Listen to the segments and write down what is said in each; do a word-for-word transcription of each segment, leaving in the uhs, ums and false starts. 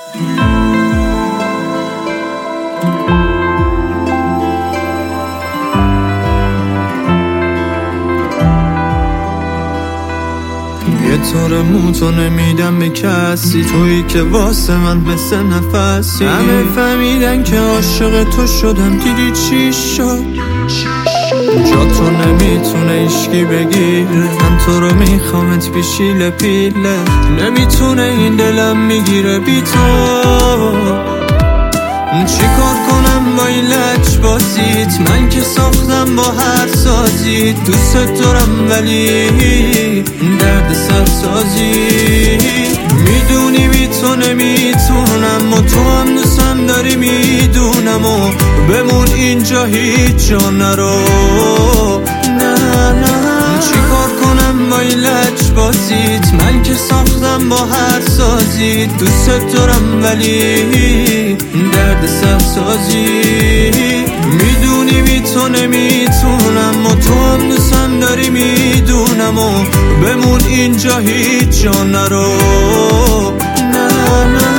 یه طور موتو نمیدم به کسی، تویی که واسه من مثل نفسی. همه فهمیدن که عاشق تو شدم، دیدی چی شد؟ جا تو نمیتونه ایشکی بگیره، من تو رو میخوامت بیشیله پیله. نمیتونه این دلم میگیره بی تو. چی کار کنم با این لج بازیت؟ من که ساختم با هر سازیت. دوست دارم ولی درد سر سازی. میدونی بی تو نمیتونم و تو هم دوستم داری میدونم و بمون اینجا هیچ جا نرو. نه نه چی کار کنم با این لج بازیت؟ من که ساختم با هر سازیت. دوست دارم ولی درد سر سازی. میدونی بی تو نمیتونم و تو هم دوستم داری میدونم و بمون اینجا هیچ جا نرو. نه نه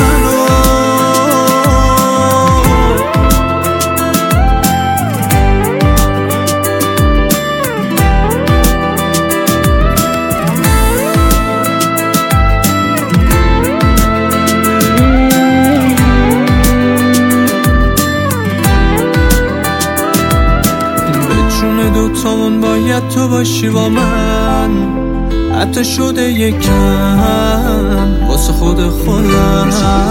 دوتامون باید تو باشی با من، حتی شده یکم واسه خود خودم.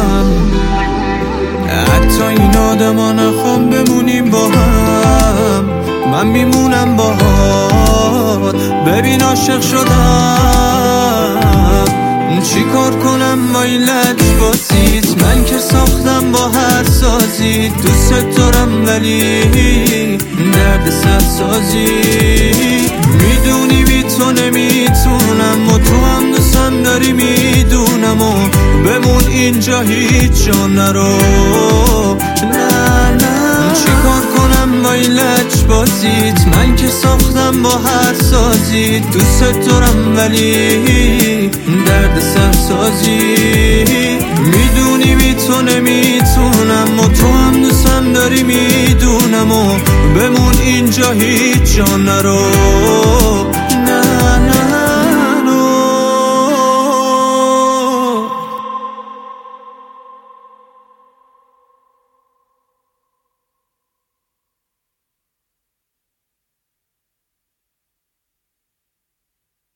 حتی این آدم ها نخوام بمونیم با هم، من میمونم باهات. ببین عاشق شدم، چی کار کنم با این لج بازیت؟ من که ساختم با هر سازیت. دوست دارم ولی درد سر سازی. میدونی بی تو نمیتونم و تو هم دوستم داری میدونم و بمون اینجا هیچ جا نرو. نه نه چی کار کنم با این لج بازیت؟ من که ساختم با هر سازیت. دوست دارم ولی درد سر سازی. میدونی بی تو نمیتونم و تو هم دوستم داری میدونم و بمون اینجا هیچ جا نرو.